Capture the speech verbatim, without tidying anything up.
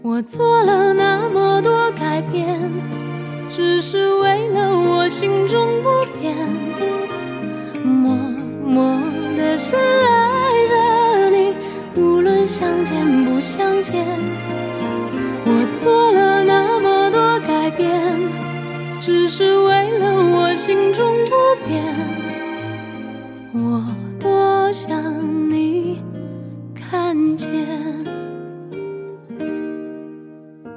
我做了那么多改变，只是为了我心中不变，默默的深爱着你，无论相见不相见。我做了那么多改变，只是为了我心中不变，我多想你看见。